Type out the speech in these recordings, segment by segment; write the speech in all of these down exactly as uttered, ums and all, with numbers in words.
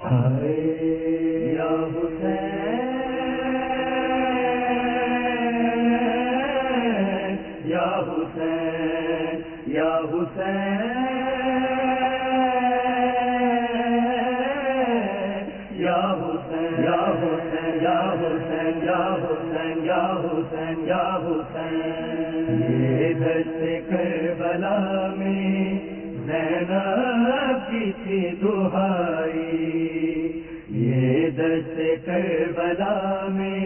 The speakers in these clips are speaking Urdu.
یا حسین یا حسین یا حسین یا حسین یا حسین یا حسین یا حسین یا حسین یا حسین یہ دشت کربلا میں زینب کی تھی دہائی، یہ دشت کربلا میں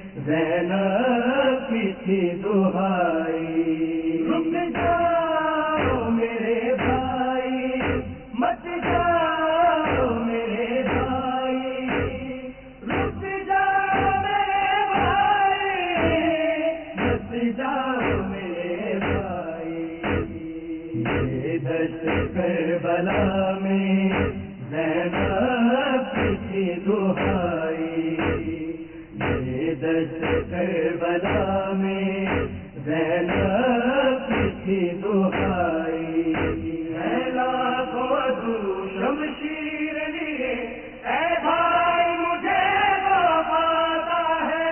زینب کی تھی دہائی، رک جاؤ میرے بھائی مت جاؤ میرے بھائی، رک جاؤ میرے بھائی مت جاؤ میرے بھائی، یہ دشت کربلا میں زینب کی تھی دہائی، یہ دشت کربلا میں زینب کی تھی دہائی، ہے لاکھوں عدو شمشیر لیے اے بھائی مجھے وہ پاتا ہے،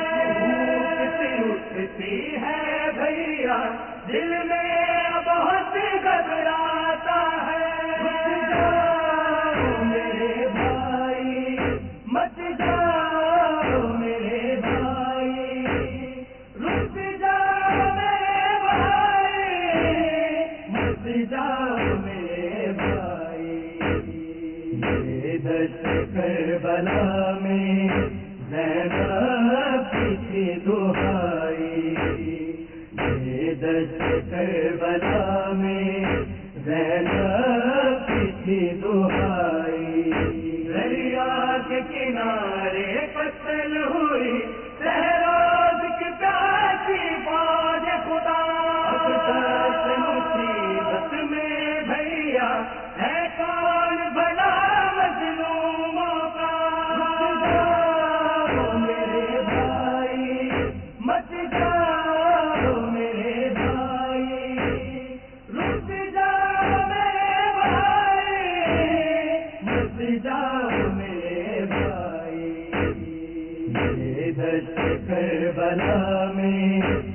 اٹھتی ہے بھیا دل میں بہت گھبراتا ہے، رک جاؤ میرے بھائی مت جاؤ میرے بھائی، رک جاؤ میرے بھائی مت جاؤ میرے بھائی، یہ دشت کربلا میں زینب کی تھی دہائی، یہ دشت کربلا میں زینب کی تھی دہائی، دریا کے کنارے قتل ہوئی سہروز کی پیاسی فوج خدا، اکثر مصیبت میں بھیا ہے کون بھلا مظلوموں کا، رک جاؤ میرے بھائی مت جاؤ میرے بھائی، رک جاؤ میرے بھائی مت جاؤ میرے بھائی، یہ دشت کربلا میں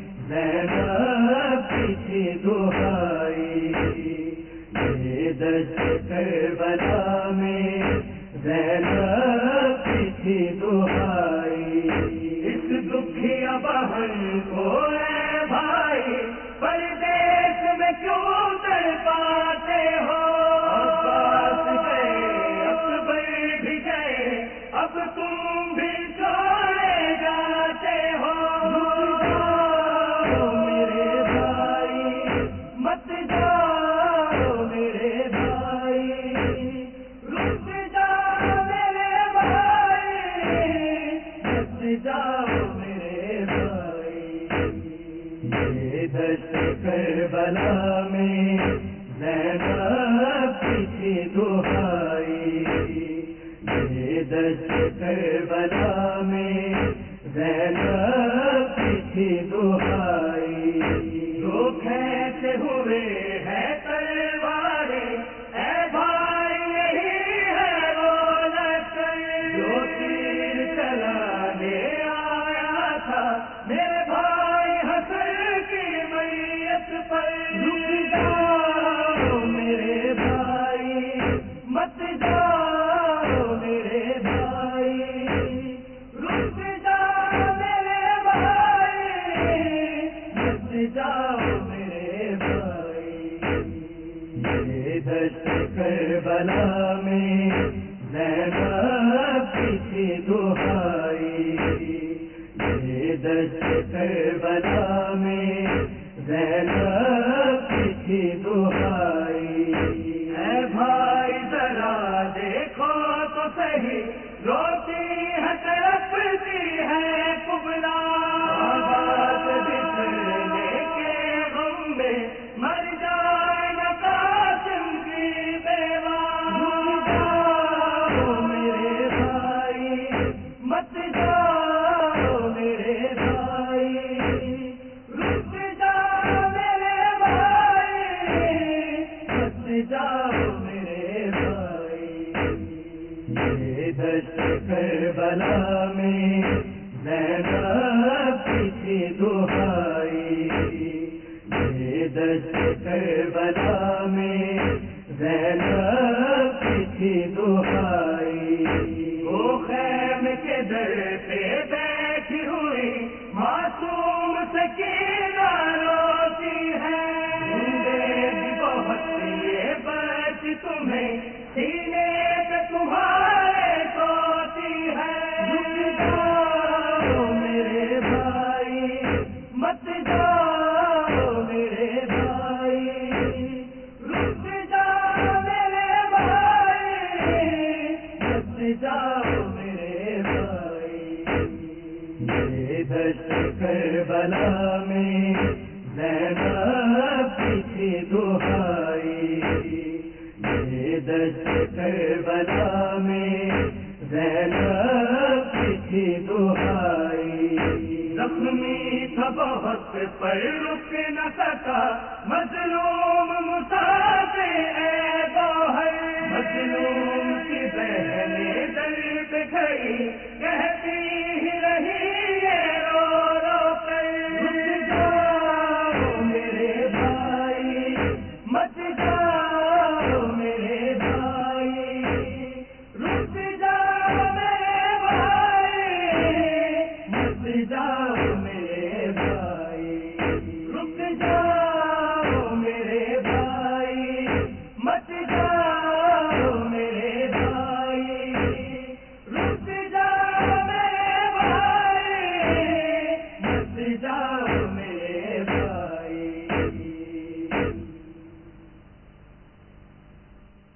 زینب کی تھی دہائی، یہ دشت کربلا میں زینب کی تھی دہائی، اس دکھیا بہن کو اے بھائی پردیس میں کیوں تڑپاتے ہو، عباس گئے اکبر بھی گئے اب تم بھی چھوڑے جاتے ہو، رک جاؤ میرے بھائی مت جاؤ میرے بھائی، رک جاؤ میرے بھائی مت جاؤ میرے بھائی، یہ دشت کربلا میں زینب کی تھی دہائی، یہ دشت کربلا میں زینب کی تھی دہائی، جو کھینچے ہوئے ہے تلواریں اے بھائی یہی ہے وہ لشکر، جو تیر چلانے آیا تھا میرے بھائی حسن کی میت پر، رک جاؤ میرے بھائی مت جاؤ میرے بھائی، رک جاؤ میرے بھائی مت جاؤ میرے بھائی، یہ دشت کربلا میں زینب کی تھی دہائی، یہ دشت کربلا میں زینب کی تھی دہائی، اے بھائی ذرا دیکھو تو صحیح روتی ہے تڑپتی ہے کبرا، بات بچھڑنے کے غم میں مر جائے نہ قاسم کی بیوہ، رک جاؤ میرے بھائی مت جاؤ میرے بھائی، رک جاؤ میرے بھائی مت جاؤ میرے بھائی، یہ دشت کربلا میں زینب کی تھی دہائی، یہ دشت کربلا میں زینب کی تھی دہائی، وہ خیمے کے در پہ بیٹھی ہوئی معصوم سکینہ روتی ہے، دے گی بہت یہ بچی تمہیں سینے پہ تمہارے سوتی ہے، رک جاؤ میرے بھائی مت جاؤ میرے بھائی، رک جاؤ میرے بھائی مت جاؤ میرے بھائی، یہ دشت کربلا میں زینب کی تھی دہائی، یہ دشت کربلا میں زینب کی تھی دہائی، زخمی تھا بہت پر رک نہ سکا مظلوم مسافر اے گوہر، مظلوم کی بہنیں در پہ کھڑی کہتی